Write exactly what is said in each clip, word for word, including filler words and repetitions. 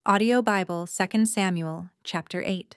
Audio Bible, Second Samuel, chapter eight.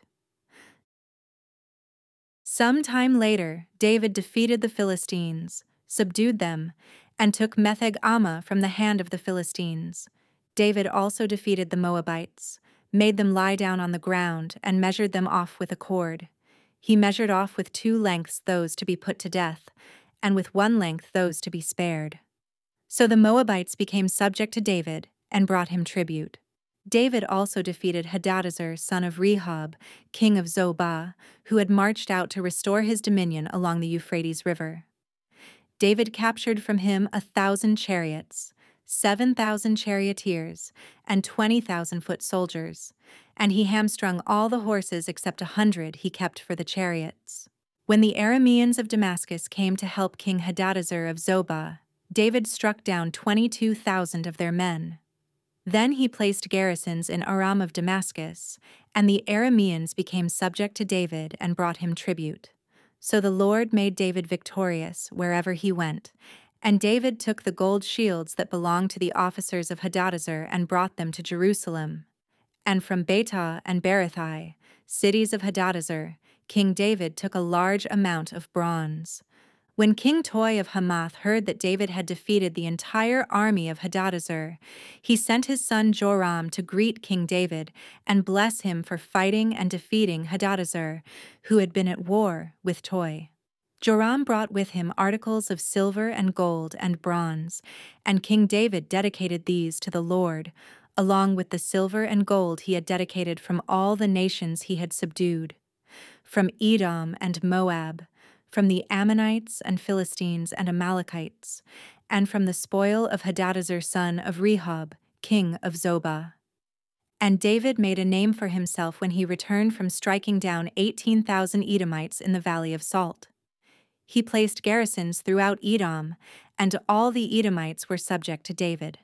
Some time later, David defeated the Philistines, subdued them, and took Metheg Ammah from the hand of the Philistines. David also defeated the Moabites, made them lie down on the ground, and measured them off with a cord. He measured off with two lengths those to be put to death, and with one length those to be spared. So the Moabites became subject to David and brought him tribute. David also defeated Hadadezer, son of Rehob, king of Zobah, who had marched out to restore his dominion along the Euphrates River. David captured from him a thousand chariots, seven thousand charioteers, and twenty thousand foot soldiers, and he hamstrung all the horses except a hundred he kept for the chariots. When the Arameans of Damascus came to help King Hadadezer of Zobah, David struck down twenty-two thousand of their men. Then he placed garrisons in Aram of Damascus, and the Arameans became subject to David and brought him tribute. So the Lord made David victorious wherever he went, and David took the gold shields that belonged to the officers of Hadadezer and brought them to Jerusalem. And from Betah and Berothai, cities of Hadadezer, King David took a large amount of bronze. When King Toi of Hamath heard that David had defeated the entire army of Hadadezer, he sent his son Joram to greet King David and bless him for fighting and defeating Hadadezer, who had been at war with Toi. Joram brought with him articles of silver and gold and bronze, and King David dedicated these to the Lord, along with the silver and gold he had dedicated from all the nations he had subdued, from Edom and Moab, from the Ammonites and Philistines and Amalekites, and from the spoil of Hadadezer son of Rehob, king of Zobah. And David made a name for himself when he returned from striking down eighteen thousand Edomites in the Valley of Salt. He placed garrisons throughout Edom, and all the Edomites were subject to David.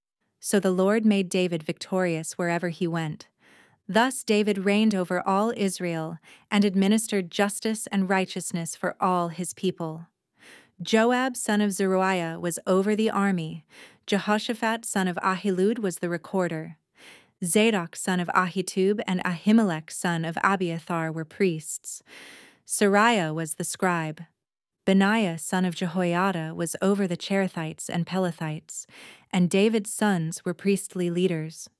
So the Lord made David victorious wherever he went. Thus David reigned over all Israel and administered justice and righteousness for all his people. Joab son of Zeruiah was over the army, Jehoshaphat son of Ahilud was the recorder. Zadok son of Ahitub and Ahimelech son of Abiathar were priests. Sariah was the scribe. Benaiah son of Jehoiada was over the Cherethites and Pelethites, and David's sons were priestly leaders.